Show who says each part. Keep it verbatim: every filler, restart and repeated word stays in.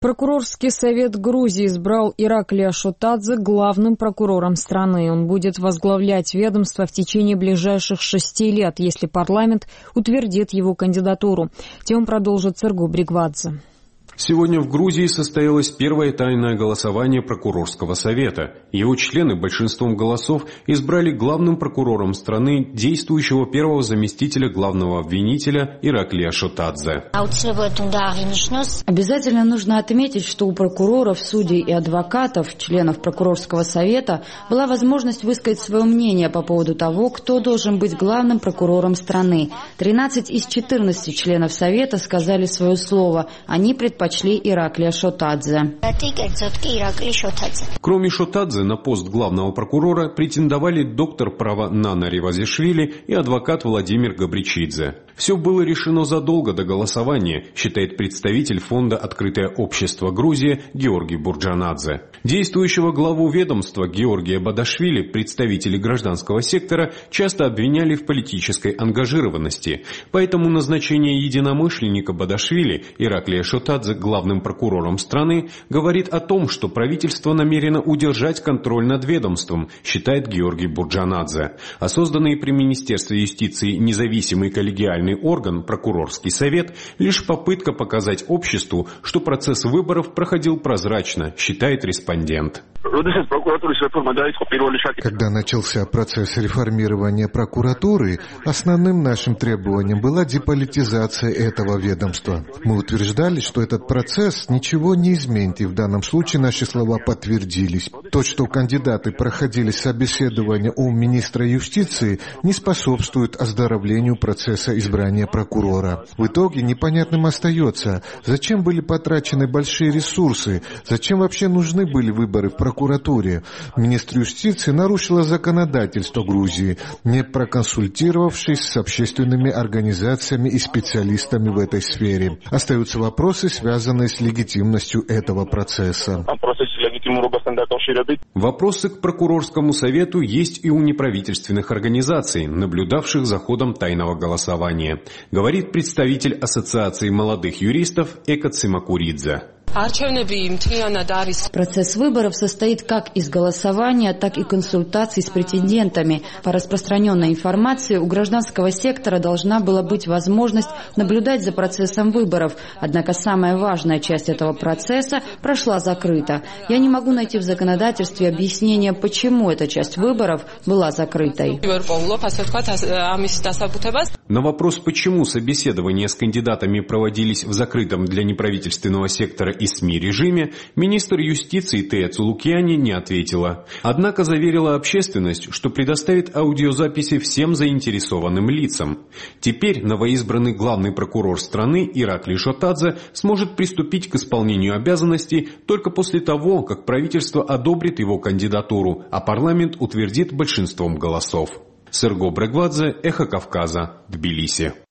Speaker 1: Прокурорский совет Грузии избрал Ираклия Шотадзе главным прокурором страны. Он будет возглавлять ведомство в течение ближайших шести лет, если парламент утвердит его кандидатуру. Тему продолжит Серго Бригвадзе.
Speaker 2: Сегодня в Грузии состоялось первое тайное голосование прокурорского совета. Его члены большинством голосов избрали главным прокурором страны действующего первого заместителя главного обвинителя Ираклия Шотадзе.
Speaker 3: Обязательно нужно отметить, что у прокуроров, судей и адвокатов, членов прокурорского совета, была возможность высказать свое мнение по поводу того, кто должен быть главным прокурором страны. тринадцать из четырнадцати членов совета сказали свое слово. Они предпочли Почли Ираклия Шотадзе.
Speaker 2: Кроме Шотадзе на пост главного прокурора претендовали доктор права Нана Ревазишвили и адвокат Владимир Габричидзе. Все было решено задолго до голосования, считает представитель фонда «Открытое общество Грузия» Георгий Бурджанадзе. Действующего главу ведомства Георгия Бадашвили представители гражданского сектора часто обвиняли в политической ангажированности. Поэтому назначение единомышленника Бадашвили Ираклия Шотадзе главным прокурором страны говорит о том, что правительство намерено удержать контроль над ведомством, считает Георгий Бурджанадзе. А созданный при Министерстве юстиции независимый коллегиальный орган, прокурорский совет, лишь попытка показать обществу, что процесс выборов проходил прозрачно, считает респондент.
Speaker 4: Когда начался процесс реформирования прокуратуры, основным нашим требованием была деполитизация этого ведомства. Мы утверждали, что этот процесс ничего не изменит, и в данном случае наши слова подтвердились. То, что кандидаты проходили собеседование у министра юстиции, не способствует оздоровлению процесса избрания прокурора. В итоге непонятным остается, зачем были потрачены большие ресурсы, зачем вообще нужны были выборы в прокуратуре. Министр юстиции нарушила законодательство Грузии, не проконсультировавшись с общественными организациями и специалистами в этой сфере. Остаются вопросы, связанные с легитимностью этого процесса.
Speaker 2: Вопросы к прокурорскому совету есть и у неправительственных организаций, наблюдавших за ходом тайного голосования, говорит представитель Ассоциации молодых юристов Эка Цимакуридзе.
Speaker 3: Процесс выборов состоит как из голосования, так и консультаций с претендентами. По распространенной информации, у гражданского сектора должна была быть возможность наблюдать за процессом выборов. Однако самая важная часть этого процесса прошла закрыто. Я не могу найти в законодательстве объяснения, почему эта часть выборов была закрытой.
Speaker 2: На вопрос, почему собеседования с кандидатами проводились в закрытом для неправительственного сектора и СМИ режиме, министр юстиции Тея Цулукьяни не ответила. Однако заверила общественность, что предоставит аудиозаписи всем заинтересованным лицам. Теперь новоизбранный главный прокурор страны Ираклий Шотадзе сможет приступить к исполнению обязанностей только после того, как правительство одобрит его кандидатуру, а парламент утвердит большинством голосов. Серго Бригвадзе, Эхо Кавказа, Тбилиси.